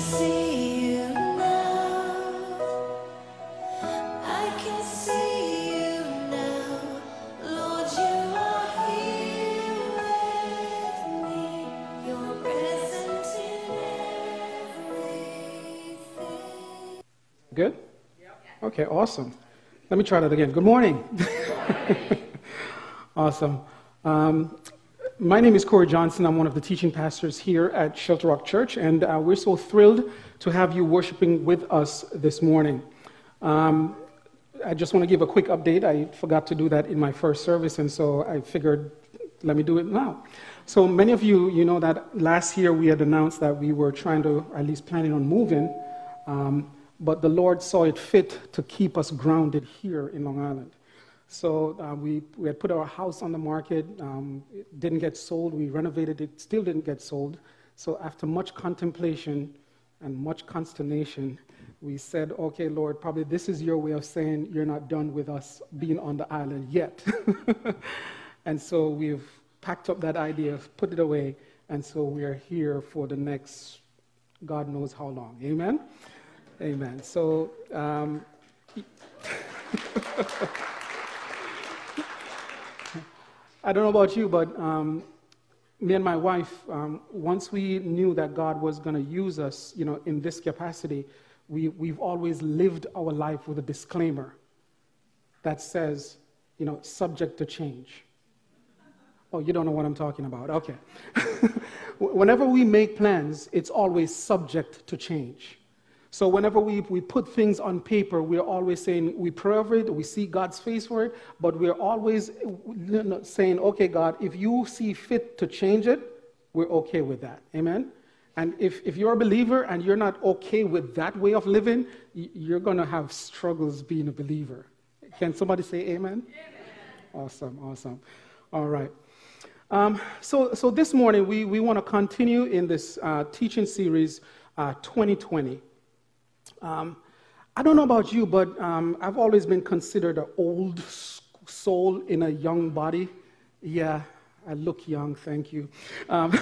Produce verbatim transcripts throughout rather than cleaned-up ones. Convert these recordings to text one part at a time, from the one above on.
see you now. I can see you now. Lord, you are here with me. You're present in everything. Good? Okay, awesome. Let me try that again. Good morning. Awesome. Um, my name is Corey Johnson. I'm one of the teaching pastors here at Shelter Rock Church, and uh, we're so thrilled to have you worshiping with us this morning. Um, I just want to give a quick update. I forgot to do that in my first service, and so I figured, let me do it now. So many of you, you know that last year we had announced that we were trying to, at least planning on moving, um, but the Lord saw it fit to keep us grounded here in Long Island. So uh, we, we had put our house on the market. Um, it didn't get sold. We renovated it, still didn't get sold. So after much contemplation and much consternation, we said, okay, Lord, probably this is your way of saying you're not done with us being on the island yet. And so we've packed up that idea, put it away, and so we're here for the next God knows how long. Amen? Amen. So... Um, I don't know about you, but um, me and my wife, um, once we knew that God was going to use us, you know, in this capacity, we, we've always lived our life with a disclaimer that says, you know, subject to change. Oh, you don't know what I'm talking about. Okay. Whenever we make plans, it's always subject to change. So whenever we, we put things on paper, we're always saying we pray over it, we see God's face for it, but we're always saying, okay, God, if you see fit to change it, we're okay with that. Amen? And if, if you're a believer and you're not okay with that way of living, you're going to have struggles being a believer. Can somebody say amen? Amen. Awesome, awesome. All right. Um, so, so this morning, we, we want to continue in this uh, teaching series, uh, twenty twenty. Um, I don't know about you, but um, I've always been considered an old soul in a young body. Yeah, I look young, thank you. Um,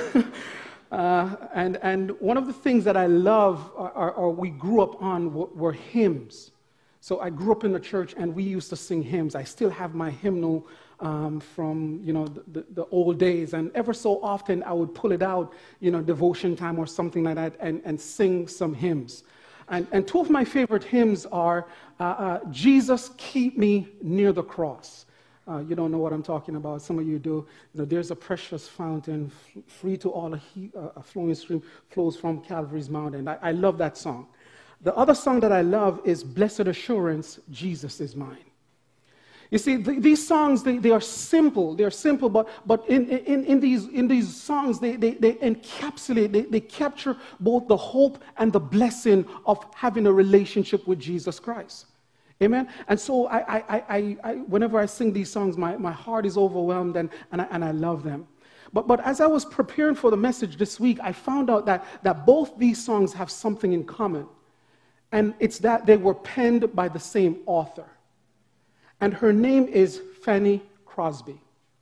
uh, and, and one of the things that I love, or, or we grew up on, were, were hymns. So I grew up in the church, and we used to sing hymns. I still have my hymnal um, from, you know, the, the, the old days. And ever so often, I would pull it out, you know, devotion time or something like that, and, and sing some hymns. And, and two of my favorite hymns are uh, uh, Jesus, Keep Me Near the Cross. Uh, you don't know what I'm talking about. Some of you do. You know, there's a precious fountain, f- free to all, a, he- uh, a flowing stream flows from Calvary's mountain. I, I love that song. The other song that I love is Blessed Assurance, Jesus is Mine. You see, th- these songs, they, they are simple. They are simple, but, but in, in, in, these, in these songs, they, they, they encapsulate, they, they capture both the hope and the blessing of having a relationship with Jesus Christ. Amen? And so I, I, I, I, whenever I sing these songs, my, my heart is overwhelmed, and, and, I, and I love them. But, but as I was preparing for the message this week, I found out that, that both these songs have something in common. And it's that they were penned by the same author. And her name is Fanny Crosby.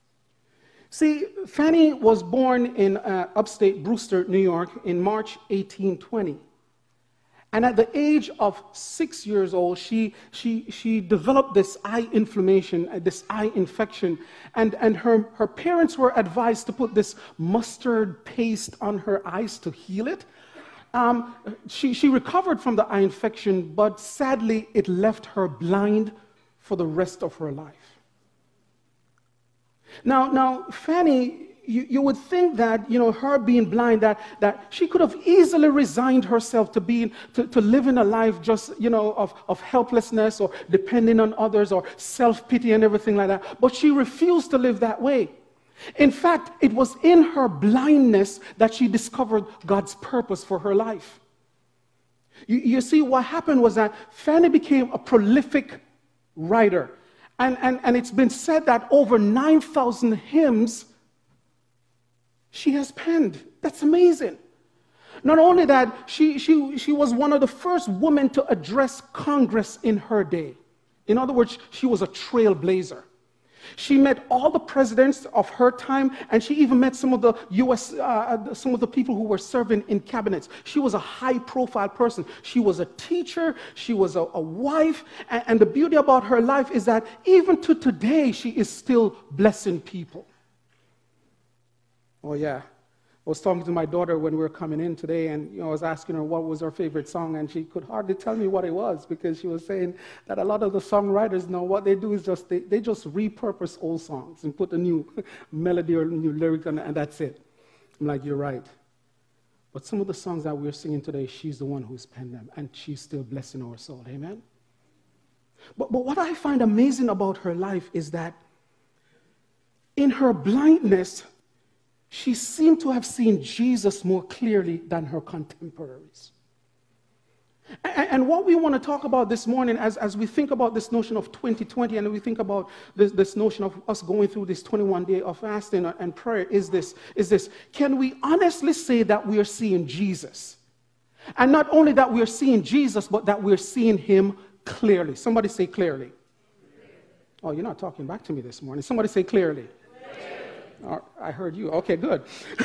See, Fanny was born in uh, upstate Brewster, New York, in March eighteen twenty. And at the age of six years old, she, she, she developed this eye inflammation, uh, this eye infection. And, and her, her parents were advised to put this mustard paste on her eyes to heal it. Um, she, she recovered from the eye infection, but sadly, it left her blind for the rest of her life. Now, now, Fanny, you, you would think that, you know, her being blind, that, that she could have easily resigned herself to being, to, to living a life just, you know, of, of helplessness or depending on others or self-pity and everything like that. But she refused to live that way. In fact, it was in her blindness that she discovered God's purpose for her life. You, you see, what happened was that Fanny became a prolific writer. And, and, and it's been said that over nine thousand hymns she has penned. That's amazing. Not only that, she, she, she was one of the first women to address Congress in her day. In other words, she was a trailblazer. She met all the presidents of her time, and she even met some of the U S, uh, some of the people who were serving in cabinets. She was a high-profile person. She was a teacher. She was a, a wife. And, and the beauty about her life is that even to today, she is still blessing people. Oh, yeah. I was talking to my daughter when we were coming in today, and you know, I was asking her what was her favorite song, and she could hardly tell me what it was, because she was saying that a lot of the songwriters now, what they do is just, they, they just repurpose old songs and put a new melody or new lyric on it, and that's it. I'm like, you're right. But some of the songs that we're singing today, she's the one who's penned them, and she's still blessing our soul. Amen? But, but what I find amazing about her life is that in her blindness, she seemed to have seen Jesus more clearly than her contemporaries. And, and what we want to talk about this morning, as, as we think about this notion of twenty twenty, and we think about this, this notion of us going through this twenty-one day of fasting and prayer, is this, is this, can we honestly say that we are seeing Jesus? And not only that we are seeing Jesus, but that we're seeing him clearly. Somebody say clearly. Oh, you're not talking back to me this morning. Somebody say clearly. Oh, I heard you. Okay, good.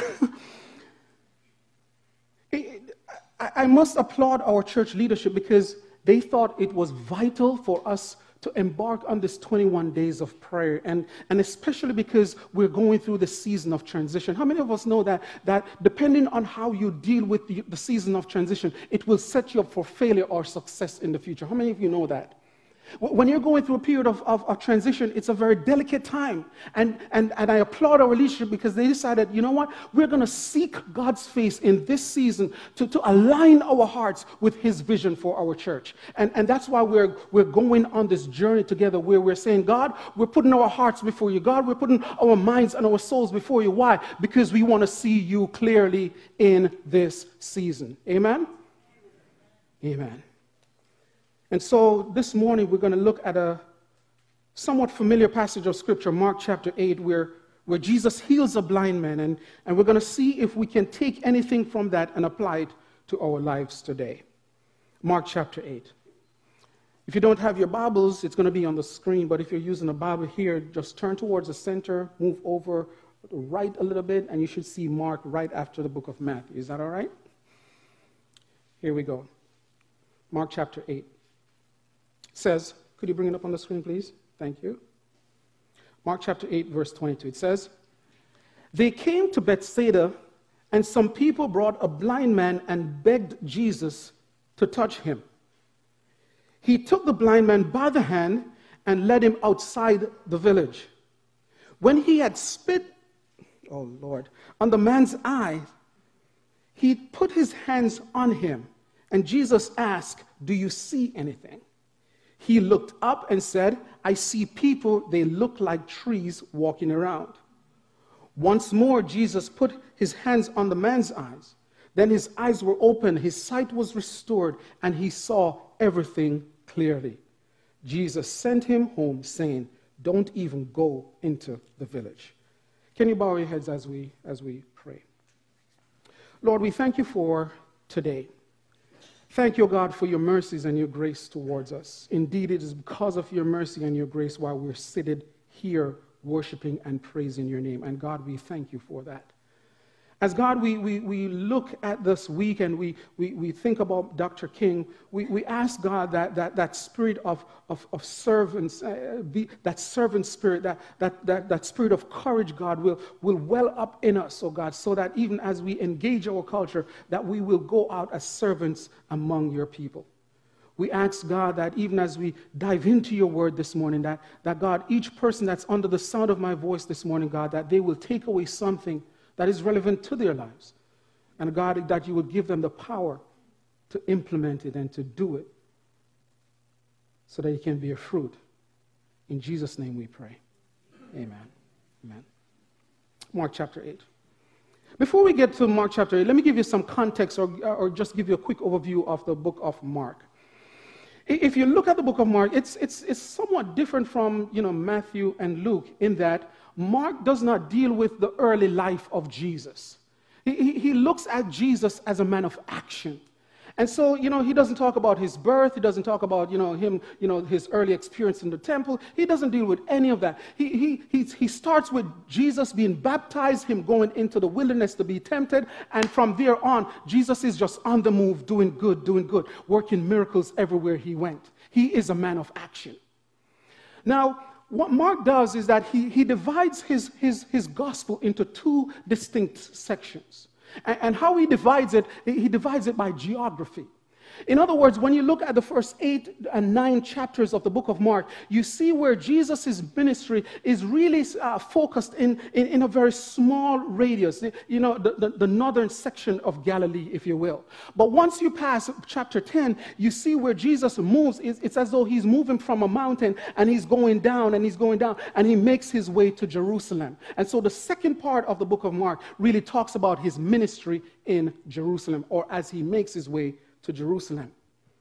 I must applaud our church leadership, because they thought it was vital for us to embark on this twenty-one days of prayer, and, and especially because we're going through the season of transition. How many of us know that, that depending on how you deal with the, the season of transition, it will set you up for failure or success in the future? How many of you know that? When you're going through a period of, of, of transition, it's a very delicate time. And, and, and I applaud our leadership, because they decided, you know what? We're going to seek God's face in this season to, to align our hearts with his vision for our church. And, and that's why we're, we're going on this journey together, where we're saying, God, we're putting our hearts before you. God, we're putting our minds and our souls before you. Why? Because we want to see you clearly in this season. Amen? Amen. And so this morning we're going to look at a somewhat familiar passage of Scripture, Mark chapter eight, where, where Jesus heals a blind man. And, and we're going to see if we can take anything from that and apply it to our lives today. Mark chapter eight. If you don't have your Bibles, it's going to be on the screen. But if you're using a Bible here, just turn towards the center, move over right a little bit, and you should see Mark right after the book of Matthew. Is that all right? Here we go. Mark chapter eight. Says, could you bring it up on the screen, please? Thank you. Mark chapter eight, verse twenty-two. It says, they came to Bethsaida, and some people brought a blind man and begged Jesus to touch him. He took the blind man by the hand and led him outside the village. When he had spit, oh Lord, on the man's eye, he put his hands on him, and Jesus asked, do you see anything? He looked up and said, I see people, they look like trees walking around. Once more, Jesus put his hands on the man's eyes. Then his eyes were opened, his sight was restored, and he saw everything clearly. Jesus sent him home, saying, don't even go into the village. Can you bow your heads as we, as we pray? Lord, we thank you for today. Thank you, God, for your mercies and your grace towards us. Indeed, it is because of your mercy and your grace why we're seated here worshiping and praising your name. And God, we thank you for that. As God, we, we, we look at this week and we, we, we think about Doctor King, we, we ask God that, that, that spirit of, of, of servants, uh, be, that servant spirit, that, that, that, that spirit of courage, God, will, will well up in us, oh God, so that even as we engage our culture, that we will go out as servants among your people. We ask, God, that even as we dive into your word this morning, that, that God, each person that's under the sound of my voice this morning, God, that they will take away something that is relevant to their lives. And God, that you would give them the power to implement it and to do it so that it can be a fruit. In Jesus' name we pray. Amen. Amen. Mark chapter eight. Before we get to Mark chapter eight, let me give you some context or, or just give you a quick overview of the book of Mark. If you look at the book of Mark, it's, it's, it's somewhat different from, you know, Matthew and Luke in that Mark does not deal with the early life of Jesus. He, he, he looks at Jesus as a man of action. And so, you know, he doesn't talk about his birth. He doesn't talk about, you know, him, you know, his early experience in the temple. He doesn't deal with any of that. He, he, he, he starts with Jesus being baptized, him going into the wilderness to be tempted. And from there on, Jesus is just on the move, doing good, doing good, working miracles everywhere he went. He is a man of action. Now, what Mark does is that he, he divides his, his, his gospel into two distinct sections. And, and how he divides it, he divides it by geography. In other words, when you look at the first eight and nine chapters of the book of Mark, you see where Jesus' ministry is really uh, focused in, in, in a very small radius, you know, the, the, the northern section of Galilee, if you will. But once you pass chapter ten, you see where Jesus moves. It's, it's as though he's moving from a mountain and he's going down and he's going down and he makes his way to Jerusalem. And so the second part of the book of Mark really talks about his ministry in Jerusalem, or as he makes his way to Jerusalem.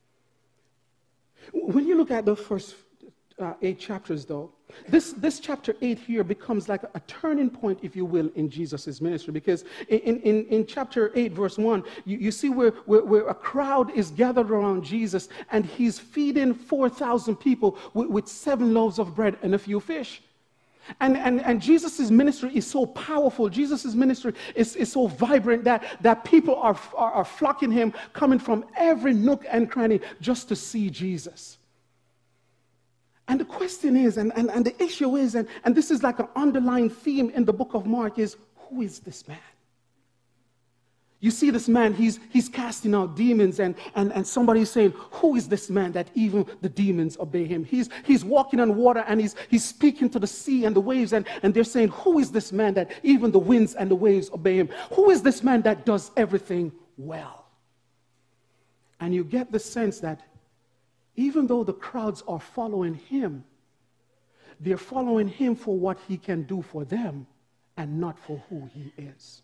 When you look at the first uh, eight chapters, though, this, this chapter eight here becomes like a, a turning point, if you will, in Jesus' ministry. Because in, in, in chapter eight, verse one, you, you see where, where, where a crowd is gathered around Jesus, and he's feeding four thousand people with, with seven loaves of bread and a few fish. And, and, and Jesus' ministry is so powerful. Jesus' ministry is, is so vibrant that, that people are, are, are flocking him, coming from every nook and cranny just to see Jesus. And the question is, and, and, and the issue is, and, and this is like an underlying theme in the book of Mark, is who is this man? You see this man, he's, he's casting out demons, and, and, and somebody's saying, who is this man that even the demons obey him? He's, he's walking on water, and he's, he's speaking to the sea and the waves, and, and they're saying, who is this man that even the winds and the waves obey him? Who is this man that does everything well? And you get the sense that even though the crowds are following him, they're following him for what he can do for them and not for who he is.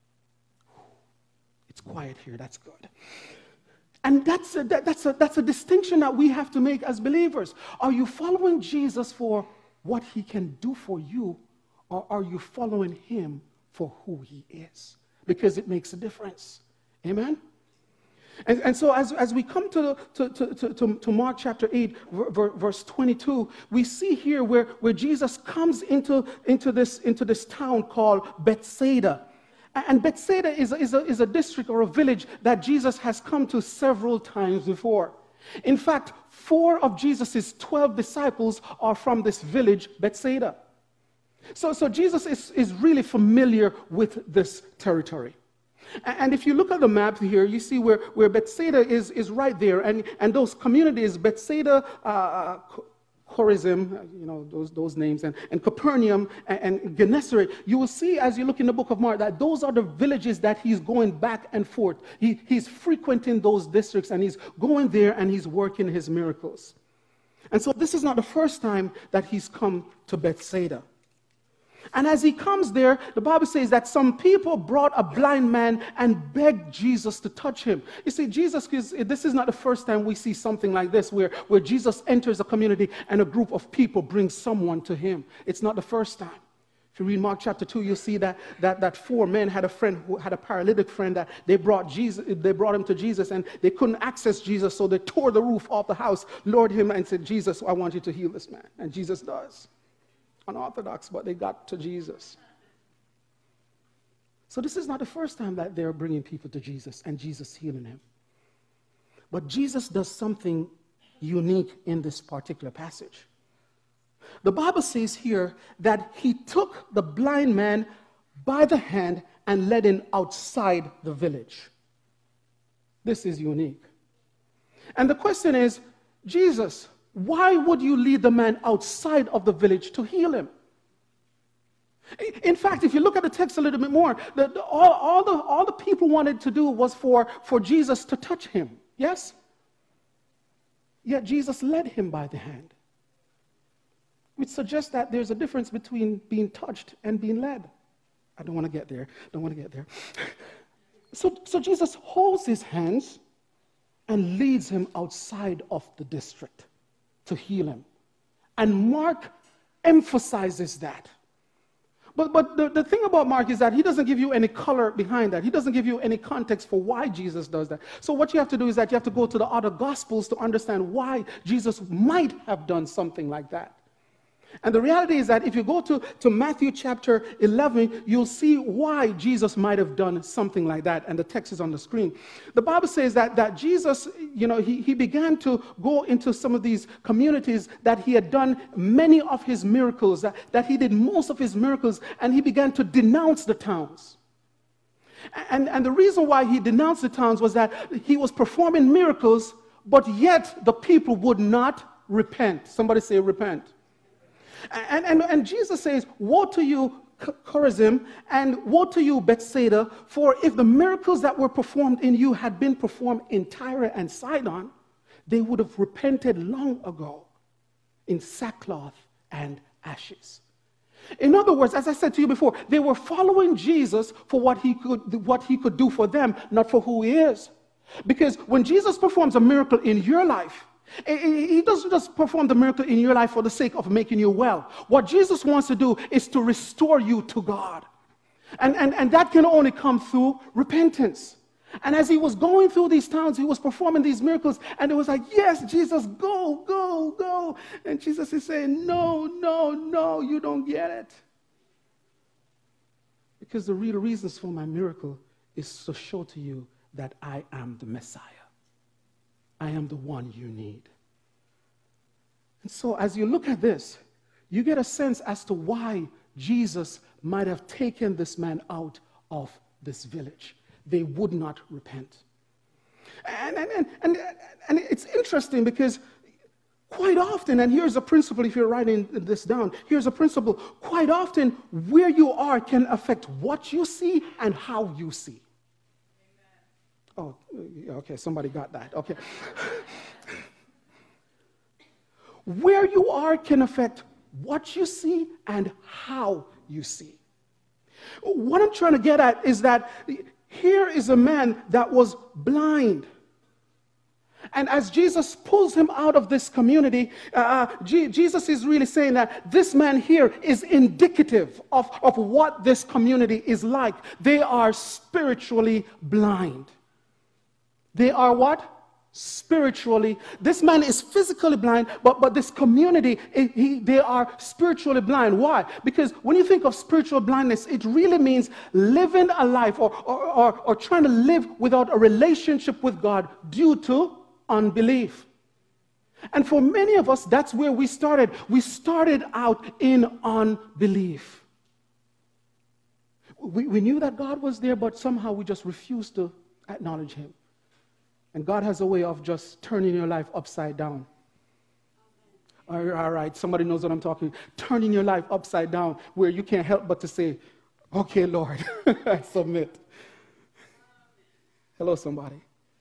It's quiet here, that's good. And that's a, that, that's, a, that's a distinction that we have to make as believers. Are you following Jesus for what he can do for you, or are you following him for who he is? Because it makes a difference. Amen? And, and so as, as we come to, to, to, to, to Mark chapter eight, verse twenty-two, we see here where, where Jesus comes into, into, this, into this town called Bethsaida. And Bethsaida is a, is, a, is a district or a village that Jesus has come to several times before. In fact, four of Jesus' twelve disciples are from this village, Bethsaida. So, so Jesus is, is really familiar with this territory. And if you look at the map here, you see where, where Bethsaida is, is right there. And, and those communities, Bethsaida, uh, Chorazin, you know, those, those names, and, and Capernaum, and, and Gennesaret, you will see as you look in the book of Mark that those are the villages that he's going back and forth. He, he's frequenting those districts, and he's going there, and he's working his miracles. And so this is not the first time that he's come to Bethsaida. And as he comes there, the Bible says that some people brought a blind man and begged Jesus to touch him. You see, Jesus, is, this is not the first time we see something like this, where, where Jesus enters a community and a group of people brings someone to him. It's not the first time. If you read Mark chapter two, you'll see that, that, that four men had a friend who had a paralytic friend that they brought Jesus, they brought him to Jesus, and they couldn't access Jesus, so they tore the roof off the house, lured him, and said, Jesus, I want you to heal this man. And Jesus does. Unorthodox, but they got to Jesus. So this is not the first time that they're bringing people to Jesus and Jesus healing him. But Jesus does something unique in this particular passage. The Bible says here that he took the blind man by the hand and led him outside the village. This is unique. And the question is, Jesus, why would you lead the man outside of the village to heal him? In fact, if you look at the text a little bit more, the, the, all, all, the, all the people wanted to do was for, for Jesus to touch him. Yes? Yet Jesus led him by the hand, which suggests that there's a difference between being touched and being led. I don't want to get there. Don't want to get there. So, so Jesus holds his hands and leads him outside of the district to heal him. And Mark emphasizes that. But, but the, the thing about Mark is that he doesn't give you any color behind that. He doesn't give you any context for why Jesus does that. So what you have to do is that you have to go to the other Gospels to understand why Jesus might have done something like that. And the reality is that if you go to, to Matthew chapter eleven, you'll see why Jesus might have done something like that. And the text is on the screen. The Bible says that, that Jesus, you know, he, he began to go into some of these communities that he had done many of his miracles, that, that he did most of his miracles, and he began to denounce the towns. And, and the reason why he denounced the towns was that he was performing miracles, but yet the people would not repent. Somebody say repent. And, and, and Jesus says, woe to you, Chorazin, and woe to you, Bethsaida, for if the miracles that were performed in you had been performed in Tyre and Sidon, they would have repented long ago in sackcloth and ashes. In other words, as I said to you before, they were following Jesus for what he could, what he could do for them, not for who he is. Because when Jesus performs a miracle in your life, he doesn't just perform the miracle in your life for the sake of making you well. What Jesus wants to do is to restore you to God. And, and, and that can only come through repentance. And as he was going through these towns, he was performing these miracles. And it was like, yes, Jesus, go, go, go. And Jesus is saying, no, no, no, you don't get it. Because the real reasons for my miracle is to show to you that I am the Messiah. I am the one you need. And so as you look at this, you get a sense as to why Jesus might have taken this man out of this village. They would not repent. And, and, and, and, and it's interesting because quite often, and here's a principle if you're writing this down, here's a principle, quite often where you are can affect what you see and how you see. Oh, okay, somebody got that. Okay. Where you are can affect what you see and how you see. What I'm trying to get at is that here is a man that was blind. And as Jesus pulls him out of this community, uh, G- Jesus is really saying that this man here is indicative of, of what this community is like. They are spiritually blind. They are what? Spiritually. This man is physically blind, but, but this community, it, he, they are spiritually blind. Why? Because when you think of spiritual blindness, it really means living a life or, or, or, or trying to live without a relationship with God due to unbelief. And for many of us, that's where we started. We started out in unbelief. We, we knew that God was there, but somehow we just refused to acknowledge him. And God has a way of just turning your life upside down. All right, somebody knows what I'm talking. Turning your life upside down where you can't help but to say, okay, Lord, I submit. Hello, somebody.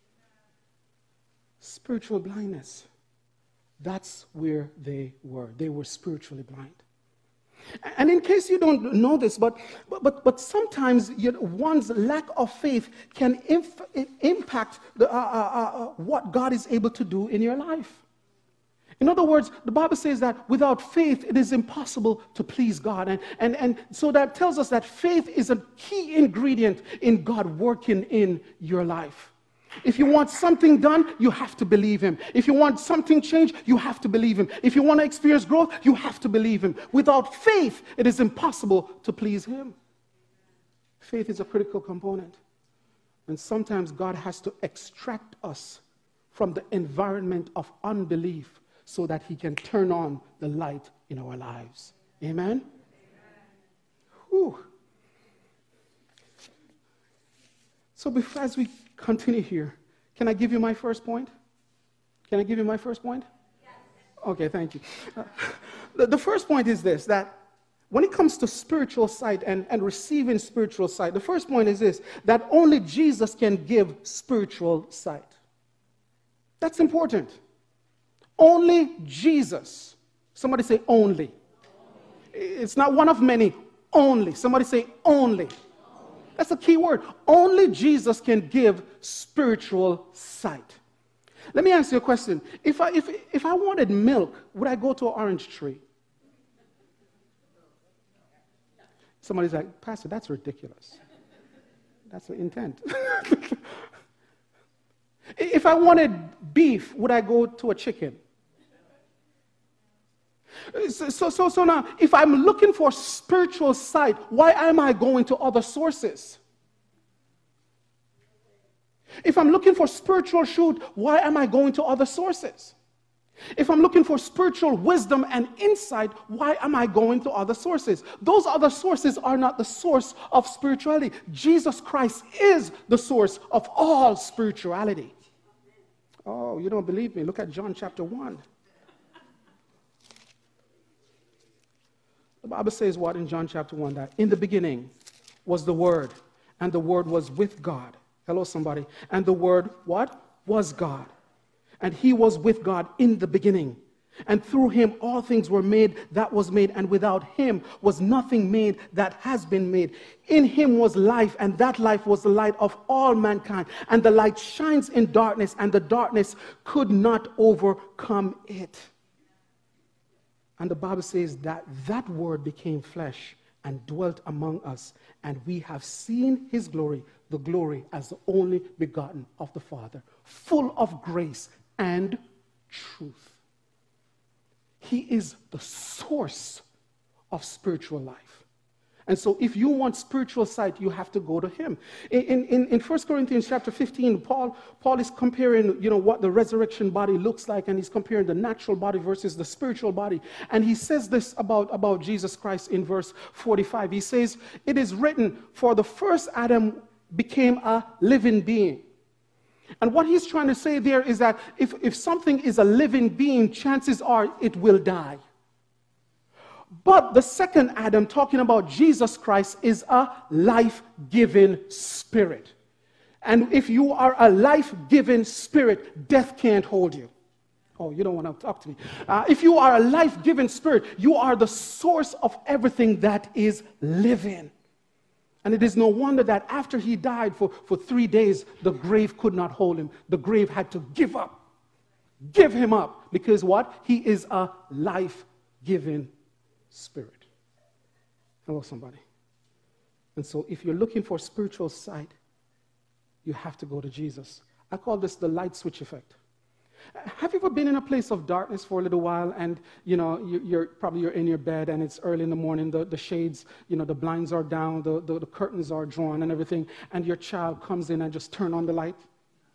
Spiritual blindness. That's where they were. They were spiritually blind. And in case you don't know this, but but but, but sometimes you know, one's lack of faith can inf- impact the, uh, uh, uh, what God is able to do in your life. In other words, the Bible says that without faith, it is impossible to please God. And, and, and so that tells us that faith is a key ingredient in God working in your life. If you want something done, you have to believe him. If you want something changed, you have to believe him. If you want to experience growth, you have to believe him. Without faith, it is impossible to please him. Faith is a critical component. And sometimes God has to extract us from the environment of unbelief so that he can turn on the light in our lives. Amen? Whew. So before, as we continue here, can I give you my first point? Can I give you my first point? Yes. Okay, thank you. Uh, the, the first point is this, that when it comes to spiritual sight and, and receiving spiritual sight, the first point is this, that only Jesus can give spiritual sight. That's important. Only Jesus. Somebody say only. It's not one of many. Only. Somebody say only. That's a key word. Only Jesus can give spiritual sight. Let me ask you a question. If I, if, if I wanted milk, would I go to an orange tree? Somebody's like, Pastor, that's ridiculous. That's the intent. If I wanted beef, would I go to a chicken? So, so, so, so now, if I'm looking for spiritual sight, why am I going to other sources? If I'm looking for spiritual truth, why am I going to other sources? If I'm looking for spiritual wisdom and insight, why am I going to other sources? Those other sources are not the source of spirituality. Jesus Christ is the source of all spirituality. Oh, you don't believe me? Look at John chapter one. The Bible says what in John chapter one? That in the beginning was the Word, and the Word was with God. Hello, somebody. And the Word, what? Was God. And He was with God in the beginning. And through Him all things were made that was made, and without Him was nothing made that has been made. In Him was life, and that life was the light of all mankind. And the light shines in darkness, and the darkness could not overcome it. And the Bible says that that Word became flesh and dwelt among us, and we have seen His glory, the glory as the only begotten of the Father, full of grace and truth. He is the source of spiritual life. And so if you want spiritual sight, you have to go to Him. In, in, in First Corinthians chapter fifteen, Paul, Paul is comparing, you know, what the resurrection body looks like, and he's comparing the natural body versus the spiritual body. And he says this about, about Jesus Christ in verse forty-five. He says, "It is written, for the first Adam became a living being." And what he's trying to say there is that if, if something is a living being, chances are it will die. But the second Adam, talking about Jesus Christ, is a life-giving spirit. And if you are a life-giving spirit, death can't hold you. Oh, you don't want to talk to me. Uh, if you are a life-giving spirit, you are the source of everything that is living. And it is no wonder that after he died for, for three days, the grave could not hold him. The grave had to give up. Give him up. Because what? He is a life-giving spirit. Hello, somebody. And so if you're looking for spiritual sight, you have to go to Jesus. I call this the light switch effect. Have you ever been in a place of darkness for a little while, and you know you, you're probably you're in your bed and it's early in the morning, the, the shades, you know, the blinds are down, the, the, the curtains are drawn and everything, and your child comes in and just turn on the light,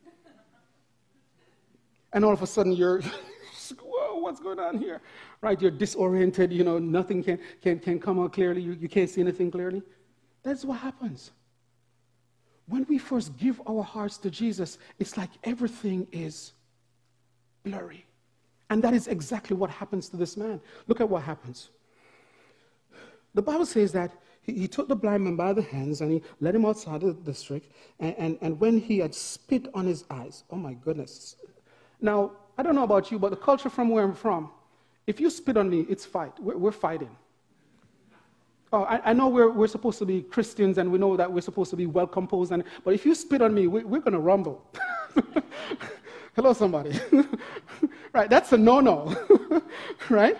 and all of a sudden you're, whoa, what's going on here? Right? You're disoriented. You know, nothing can can can come out clearly. You, you can't see anything clearly. That's what happens when we first give our hearts to Jesus. It's like everything is blurry. And that is exactly what happens to this man. Look at what happens. The Bible says that he, he took the blind man by the hands and he led him outside the district. And, and, and when he had spit on his eyes, oh my goodness. Now, I don't know about you, but the culture from where I'm from, if you spit on me, it's fight. We're, we're fighting. Oh, I, I know we're, we're supposed to be Christians and we know that we're supposed to be well composed. And, but if you spit on me, we, we're going to rumble. Hello, somebody. Right, that's a no-no. Right?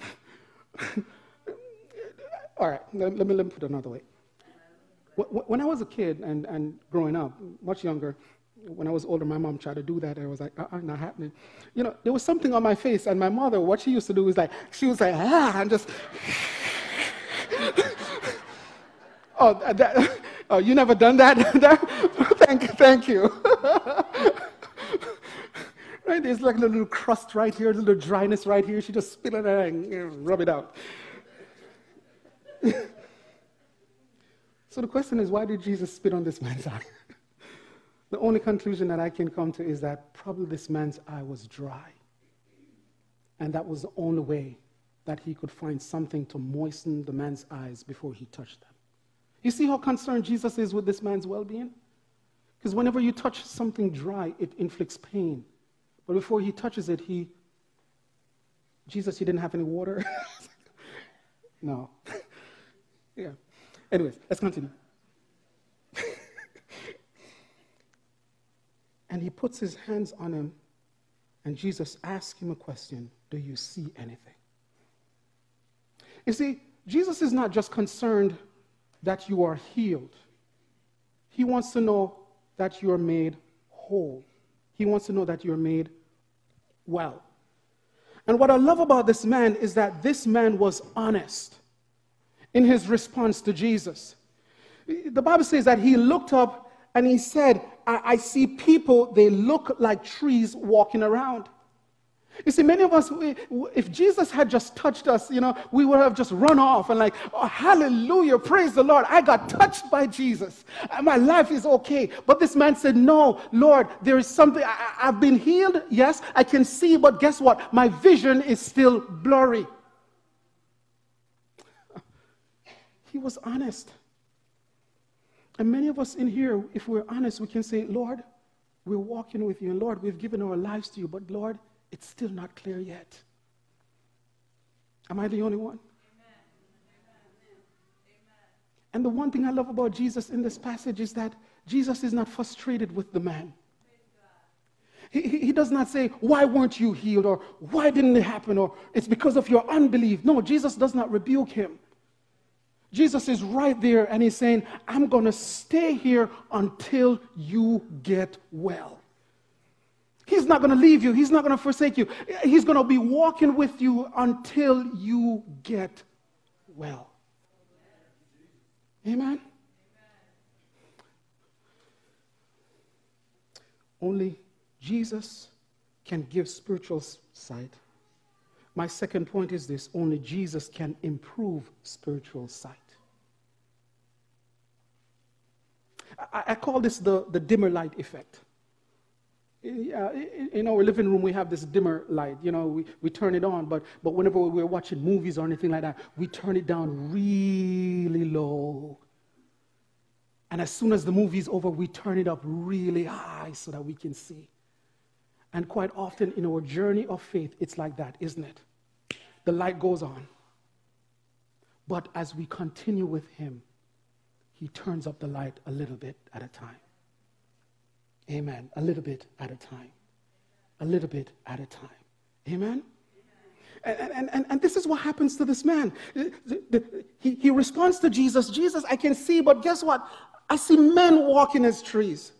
All right, let, let, me, let me put it another way. When I was a kid and, and growing up, much younger, when I was older, my mom tried to do that, and I was like, uh-uh, not happening. You know, there was something on my face, and my mother, what she used to do is like, she was like, ah, and just... oh, that, oh, you never done that? thank, thank you. Right? There's like a little crust right here, a little dryness right here. She just spit it out and you know, rub it out. So the question is, why did Jesus spit on this man's eye? The only conclusion that I can come to is that probably this man's eye was dry. And that was the only way that he could find something to moisten the man's eyes before he touched them. You see how concerned Jesus is with this man's well-being? Because whenever you touch something dry, it inflicts pain. But before he touches it, he, Jesus, you didn't have any water? No. Yeah. Anyways, let's continue. And he puts his hands on him, and Jesus asks him a question, do you see anything? You see, Jesus is not just concerned that you are healed. He wants to know that you're made whole. He wants to know that you're made well. And what I love about this man is that this man was honest in his response to Jesus. The Bible says that he looked up and he said, I, I see people, they look like trees walking around. You see, many of us, we, if Jesus had just touched us, you know, we would have just run off and like, oh, hallelujah, praise the Lord. I got touched by Jesus. My life is okay. But this man said, no, Lord, there is something. I, I've been healed. Yes, I can see. But guess what? My vision is still blurry. He was honest. And many of us in here, if we're honest, we can say, Lord, we're walking with you. And Lord, we've given our lives to you. But Lord, it's still not clear yet. Am I the only one? Amen. And the one thing I love about Jesus in this passage is that Jesus is not frustrated with the man. He, he, he does not say, why weren't you healed? Or why didn't it happen? Or it's because of your unbelief. No, Jesus does not rebuke him. Jesus is right there and he's saying, I'm going to stay here until you get well. He's not going to leave you. He's not going to forsake you. He's going to be walking with you until you get well. Amen? Only Jesus can give spiritual sight. My second point is this: only Jesus can improve spiritual sight. I, I call this the, the dimmer light effect. Uh, in our living room, we have this dimmer light. You know, we, we turn it on, but, but whenever we're watching movies or anything like that, we turn it down really low. And as soon as the movie's over, we turn it up really high so that we can see. And quite often in our journey of faith, it's like that, isn't it? The light goes on. But as we continue with him, he turns up the light a little bit at a time. Amen. A little bit at a time. A little bit at a time. Amen? And, and, and, and this is what happens to this man. He, he responds to Jesus. Jesus, I can see, but guess what? I see men walking as trees.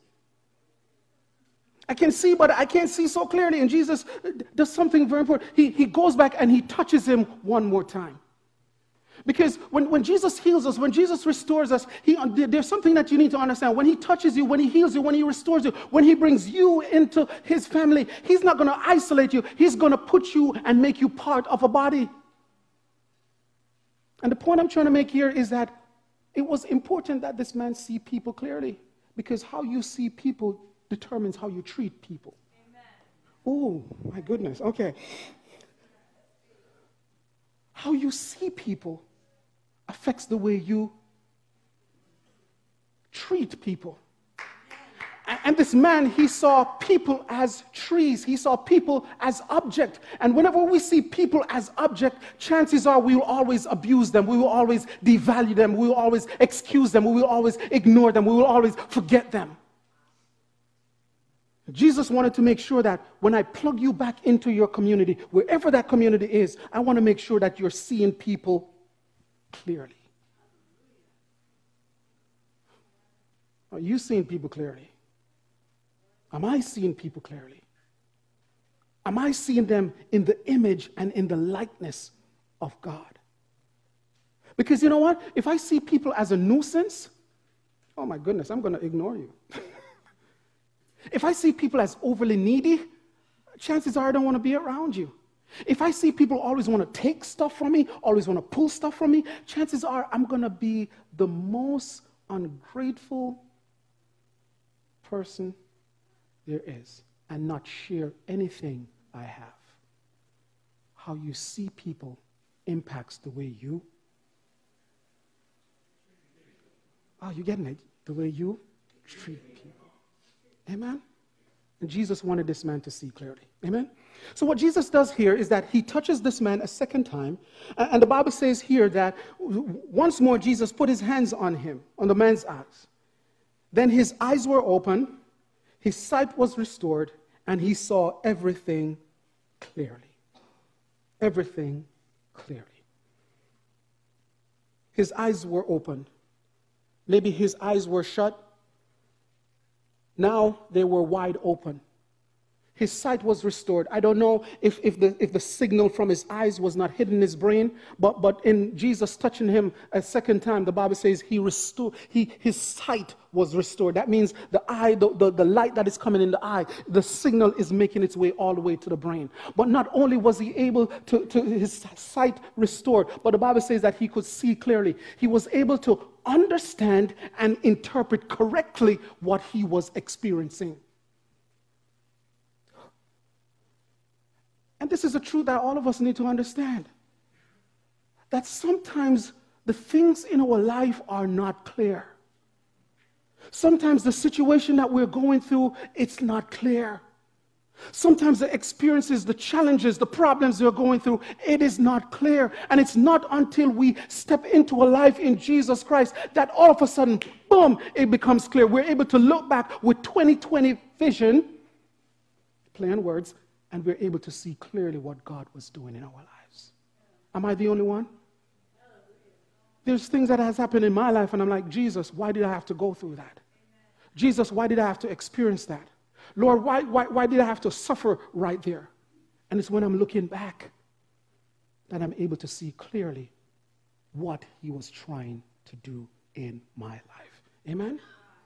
I can see, but I can't see so clearly. And Jesus does something very important. He, he goes back and he touches him one more time. Because when, when Jesus heals us, when Jesus restores us, he, there's something that you need to understand. When he touches you, when he heals you, when he restores you, when he brings you into his family, he's not going to isolate you. He's going to put you and make you part of a body. And the point I'm trying to make here is that it was important that this man see people clearly, because how you see people determines how you treat people. Oh, my goodness. Okay. How you see people affects the way you treat people. And this man, he saw people as trees. He saw people as object. And whenever we see people as object, chances are we will always abuse them. We will always devalue them. We will always excuse them. We will always ignore them. We will always forget them. Jesus wanted to make sure that when I plug you back into your community, wherever that community is, I want to make sure that you're seeing people clearly. Are you seeing people clearly? Am I seeing people clearly? Am I seeing them in the image and in the likeness of God? Because you know what? If I see people as a nuisance, oh my goodness, I'm going to ignore you. If I see people as overly needy, chances are I don't want to be around you. If I see people always want to take stuff from me, always want to pull stuff from me, chances are I'm going to be the most ungrateful person there is and not share anything I have. How you see people impacts the way you, oh, you getting it? The way you treat people. Amen? And Jesus wanted this man to see clearly. Amen? So what Jesus does here is that he touches this man a second time. And the Bible says here that once more Jesus put his hands on him, on the man's eyes. Then his eyes were open, his sight was restored, and he saw everything clearly. Everything clearly. His eyes were open. Maybe his eyes were shut. Now they were wide open. His sight was restored. I don't know if, if, the, if the signal from his eyes was not hidden in his brain, but, but in Jesus touching him a second time, the Bible says he restored, he, his sight was restored. That means the eye, the, the, the light that is coming in the eye, the signal is making its way all the way to the brain. But not only was he able to, to his sight restored, but the Bible says that he could see clearly. He was able to understand and interpret correctly what he was experiencing. And this is a truth that all of us need to understand. That sometimes the things in our life are not clear. Sometimes the situation that we're going through, it's not clear. Sometimes the experiences, the challenges, the problems we're going through, it is not clear. And it's not until we step into a life in Jesus Christ that all of a sudden, boom, it becomes clear. We're able to look back with twenty twenty vision, play on words, and we're able to see clearly what God was doing in our lives. Am I the only one? There's things that has happened in my life, and I'm like, Jesus, why did I have to go through that? Jesus, why did I have to experience that? Lord, why, why, why did I have to suffer right there? And it's when I'm looking back that I'm able to see clearly what he was trying to do in my life. Amen?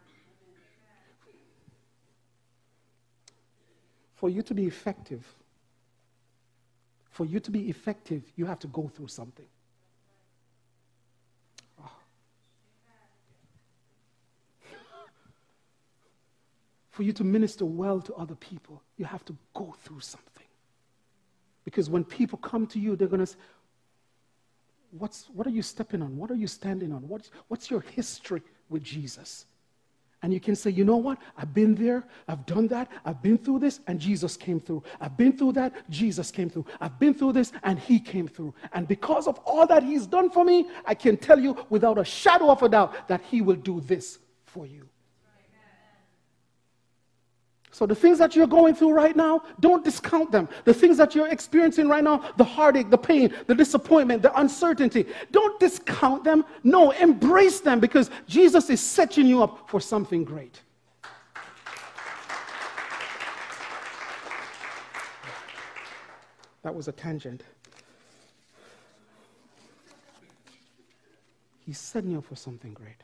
For you to be effective, for you to be effective, you have to go through something. Oh. For you to minister well to other people, you have to go through something. Because when people come to you, they're going to say, What's, what are you stepping on? What are you standing on? What's, what's your history with Jesus? And you can say, you know what? I've been there. I've done that. I've been through this, and Jesus came through. I've been through that. Jesus came through. I've been through this, and he came through. And because of all that he's done for me, I can tell you without a shadow of a doubt that he will do this for you. So the things that you're going through right now, don't discount them. The things that you're experiencing right now, the heartache, the pain, the disappointment, the uncertainty, don't discount them. No, embrace them, because Jesus is setting you up for something great. That was a tangent. He's setting you up for something great.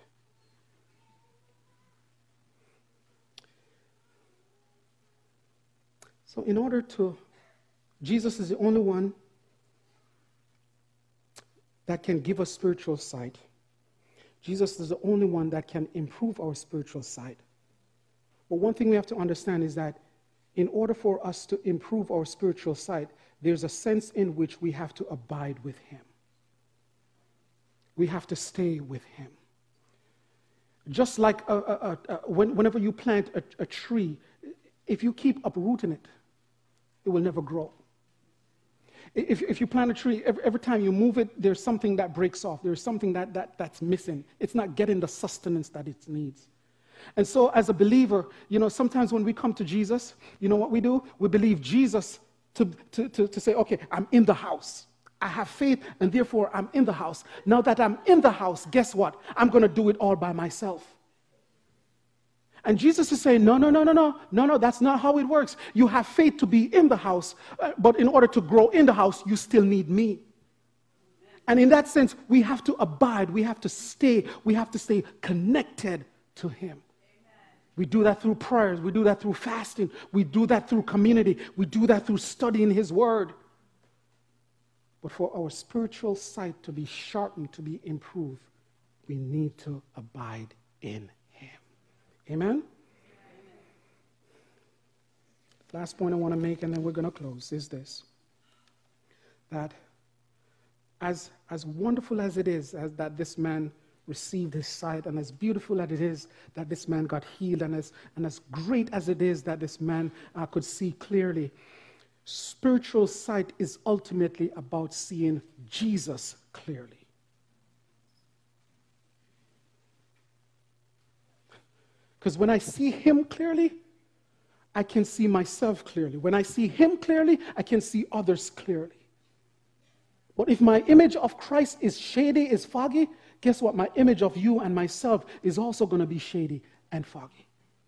So in order to, Jesus is the only one that can give us spiritual sight. Jesus is the only one that can improve our spiritual sight. But one thing we have to understand is that in order for us to improve our spiritual sight, there's a sense in which we have to abide with him. We have to stay with him. Just like a, a, a, a, when, whenever you plant a, a tree, if you keep uprooting it, it will never grow. If, if you plant a tree, every, every time you move it, there's something that breaks off. There's something that, that, that's missing. It's not getting the sustenance that it needs. And so as a believer, you know, sometimes when we come to Jesus, you know what we do? We believe Jesus to, to, to, to say, okay, I'm in the house. I have faith, and therefore I'm in the house. Now that I'm in the house, guess what? I'm going to do it all by myself. And Jesus is saying, no, no, no, no, no, no, no, that's not how it works. You have faith to be in the house, uh, but in order to grow in the house, you still need me. And in that sense, we have to abide, we have to stay, we have to stay connected to him. We do that through prayers, we do that through fasting, we do that through community, we do that through studying his word. But for our spiritual sight to be sharpened, to be improved, we need to abide in him. Amen? Amen? Last point I want to make, and then we're going to close, is this. That as, as wonderful as it is as that this man received his sight, and as beautiful as it is that this man got healed, and as, and as great as it is that this man uh, could see clearly, spiritual sight is ultimately about seeing Jesus clearly. Because when I see him clearly, I can see myself clearly. When I see him clearly, I can see others clearly. But if my image of Christ is shady, is foggy, guess what? My image of you and myself is also going to be shady and foggy.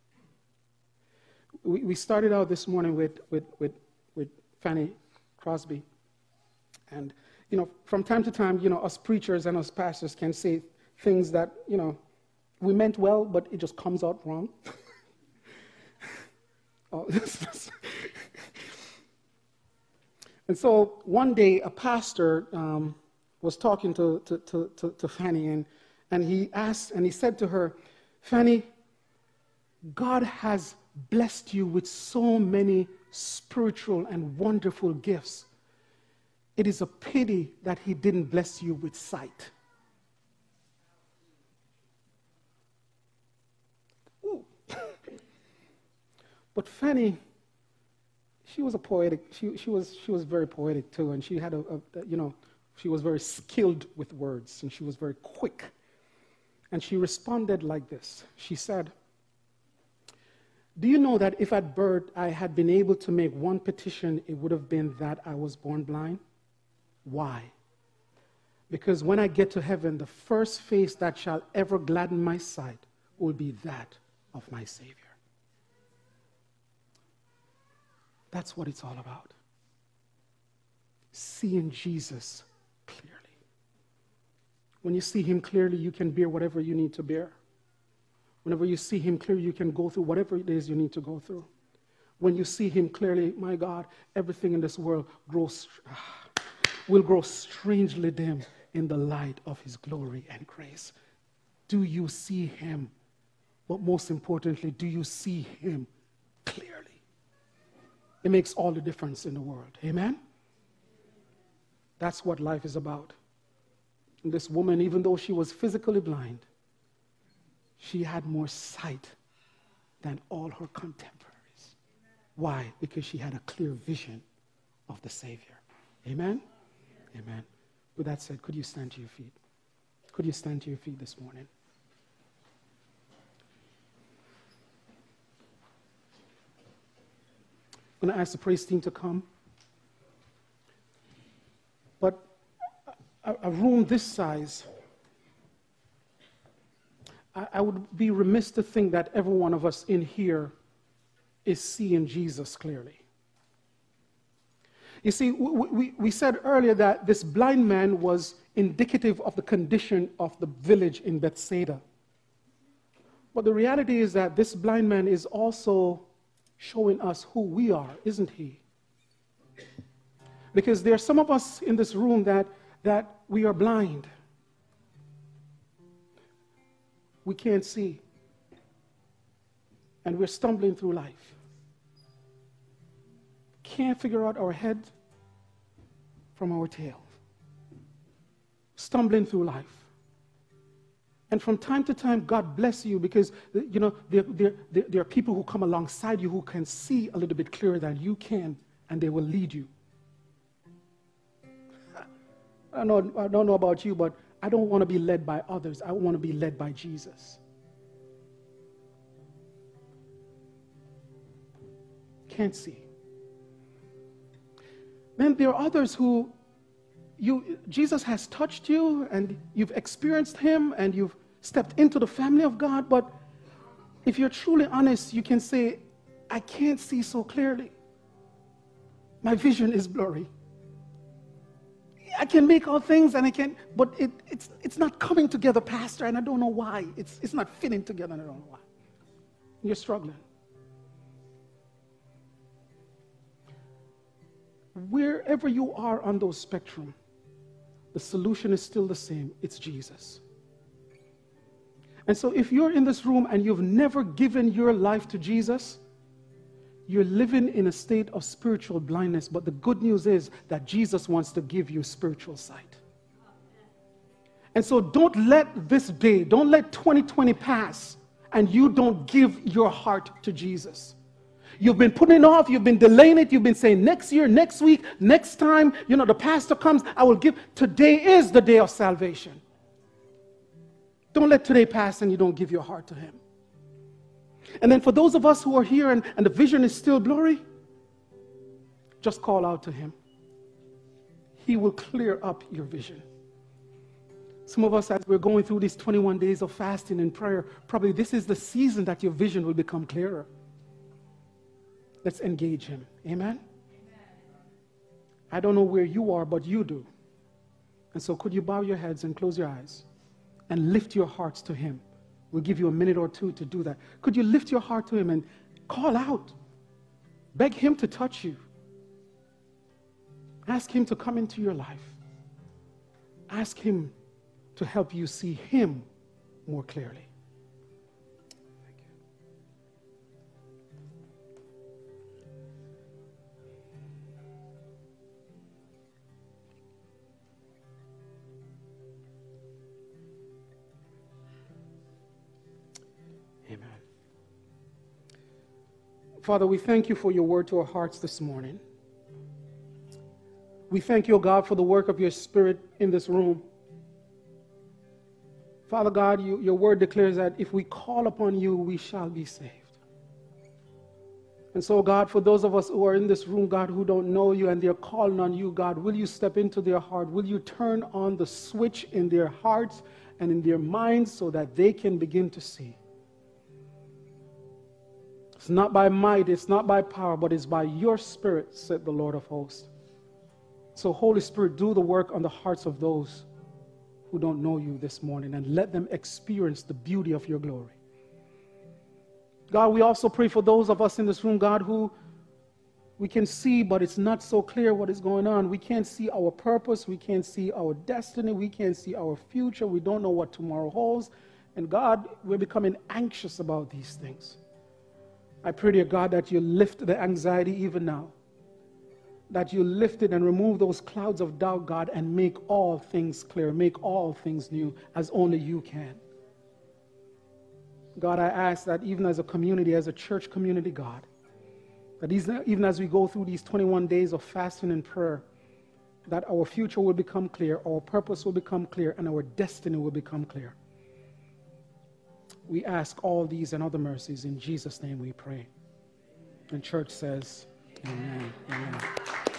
We, we started out this morning with, with, with, with Fanny Crosby. And, you know, from time to time, you know, us preachers and us pastors can say things that, you know, we meant well, but it just comes out wrong. oh, and so one day a pastor um, was talking to, to, to, to, to Fanny, and, and he asked, and he said to her, Fanny, God has blessed you with so many spiritual and wonderful gifts. It is a pity that he didn't bless you with sight. Ooh. But Fanny, she was a poetic, she, she, was, she was very poetic too, and she had a, a, you know, she was very skilled with words, and she was very quick. And she responded like this. She said, do you know that if at birth I had been able to make one petition, it would have been that I was born blind? Why? Because when I get to heaven, the first face that shall ever gladden my sight will be that of my Savior. That's what it's all about. Seeing Jesus clearly. When you see him clearly, you can bear whatever you need to bear. Whenever you see him clearly, you can go through whatever it is you need to go through. When you see him clearly, my God, everything in this world grows, will grow strangely dim in the light of his glory and grace. Do you see him? But most importantly, do you see him clearly? It makes all the difference in the world. Amen? That's what life is about. And this woman, even though she was physically blind, she had more sight than all her contemporaries. Why? Because she had a clear vision of the Savior. Amen? Amen. With that said, could you stand to your feet? Could you stand to your feet this morning? I'm going to ask the praise team to come. But a, a room this size, I, I would be remiss to think that every one of us in here is seeing Jesus clearly. You see, we, we, we said earlier that this blind man was indicative of the condition of the village in Bethsaida. But the reality is that this blind man is also showing us who we are, isn't he? Because there are some of us in this room that, that we are blind. We can't see. And we're stumbling through life. Can't figure out our head from our tail. Stumbling through life. And from time to time, God bless you because, you know, there, there, there, there are people who come alongside you who can see a little bit clearer than you can, and they will lead you. I don't know, I don't know about you, but I don't want to be led by others. I want to be led by Jesus. Can't see. Then there are others who you, Jesus has touched you and you've experienced him and you've stepped into the family of God, but if you're truly honest, you can say, I can't see so clearly. My vision is blurry. I can make all things and I can, but it, it's, it's not coming together, Pastor, and I don't know why. It's, it's not fitting together and I don't know why. You're struggling. Wherever you are on those spectrum, the solution is still the same. It's Jesus. And so if you're in this room and you've never given your life to Jesus, you're living in a state of spiritual blindness. But the good news is that Jesus wants to give you spiritual sight. And so don't let this day, don't let twenty twenty pass and you don't give your heart to Jesus. You've been putting it off, you've been delaying it, you've been saying next year, next week, next time, you know, the pastor comes, I will give. Today is the day of salvation. Don't let today pass and you don't give your heart to him. And then for those of us who are here and, and the vision is still blurry, just call out to him. He will clear up your vision. Some of us, as we're going through these twenty-one days of fasting and prayer, probably this is the season that your vision will become clearer. Let's engage him. Amen? I don't know where you are, but you do. And so could you bow your heads and close your eyes and lift your hearts to him? We'll give you a minute or two to do that. Could you lift your heart to him and call out? Beg him to touch you. Ask him to come into your life. Ask him to help you see him more clearly. Thank you. Amen. Father, we thank you for your word to our hearts this morning. We thank you, O God, for the work of your Spirit in this room. Father God, you, your word declares that if we call upon you, we shall be saved. And so, God, for those of us who are in this room, God, who don't know you and they're calling on you, God, will you step into their heart? Will you turn on the switch in their hearts and in their minds so that they can begin to see? It's not by might, it's not by power, but it's by your Spirit, said the Lord of hosts. So, Holy Spirit, do the work on the hearts of those who don't know you this morning and let them experience the beauty of your glory. God, we also pray for those of us in this room, God, who we can see, but it's not so clear what is going on. We can't see our purpose. We can't see our destiny. We can't see our future. We don't know what tomorrow holds. And God, we're becoming anxious about these things. I pray, dear God, that you lift the anxiety even now. That you lift it and remove those clouds of doubt, God, and make all things clear, make all things new, as only you can. God, I ask that even as a community, as a church community, God, that even as we go through these twenty-one days of fasting and prayer, that our future will become clear, our purpose will become clear, and our destiny will become clear. We ask all these and other mercies in Jesus' name we pray. And church says, amen. Amen.